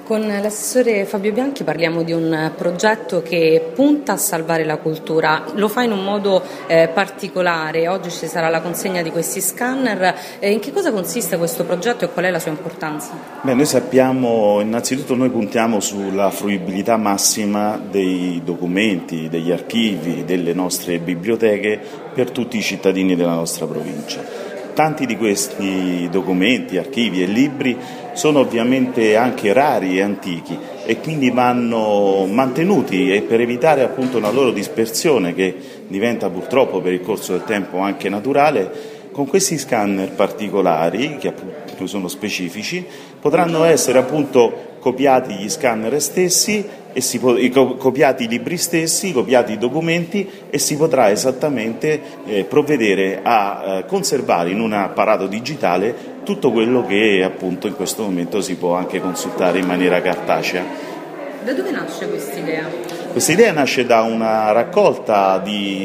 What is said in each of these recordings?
Con l'assessore Fabio Bianchi parliamo di un progetto che punta a salvare la cultura, lo fa in un modo particolare. Oggi ci sarà la consegna di questi scanner. In che cosa consiste questo progetto e qual è la sua importanza? Noi sappiamo, innanzitutto noi puntiamo sulla fruibilità massima dei documenti, degli archivi, delle nostre biblioteche per tutti i cittadini della nostra provincia. Tanti di questi documenti, archivi e libri sono ovviamente anche rari e antichi e quindi vanno mantenuti, e per evitare appunto una loro dispersione, che diventa purtroppo per il corso del tempo anche naturale, con questi scanner particolari, che appunto sono specifici, potranno essere appunto copiati gli scanner stessi, copiati i libri stessi, copiati i documenti, e si potrà esattamente provvedere a conservare in un apparato digitale tutto quello che appunto in questo momento si può anche consultare in maniera cartacea. Da dove nasce questa idea? Questa idea nasce da una raccolta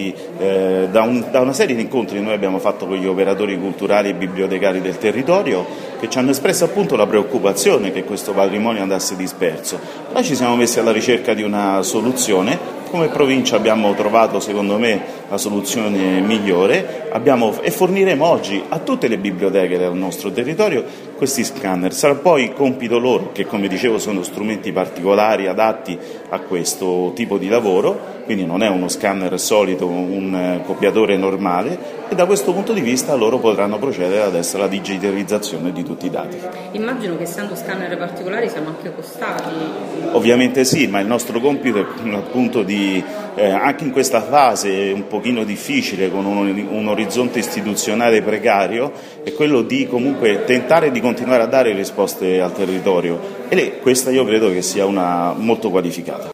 da una serie di incontri che noi abbiamo fatto con gli operatori culturali e bibliotecari del territorio, che ci hanno espresso appunto la preoccupazione che questo patrimonio andasse disperso. Noi ci siamo messi alla ricerca di una soluzione. Come provincia abbiamo trovato, secondo me, la soluzione migliore e forniremo oggi a tutte le biblioteche del nostro territorio questi scanner. Sarà poi compito loro, che come dicevo sono strumenti particolari adatti a questo tipo di lavoro, quindi non è uno scanner solito, un copiatore normale, e da questo punto di vista loro potranno procedere adesso alla digitalizzazione di tutti i dati. Immagino che essendo scanner particolari siano anche costati. Ovviamente sì, ma il nostro compito è appunto anche in questa fase un pochino difficile, con un orizzonte istituzionale precario, è quello di comunque tentare di continuare a dare risposte al territorio, e questa io credo che sia una molto qualificata.